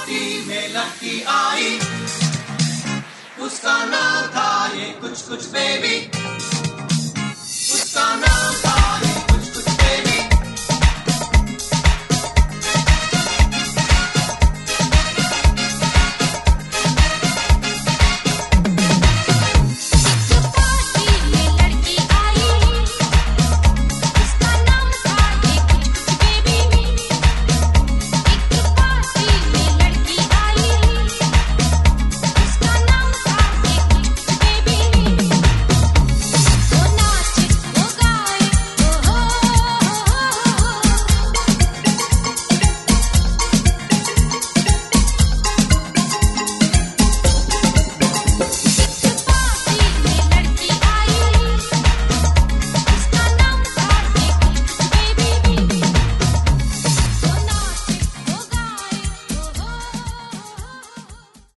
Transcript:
party में लड़की आई, उसका नाम था ये कुछ कुछ बेबी, उसका नाम था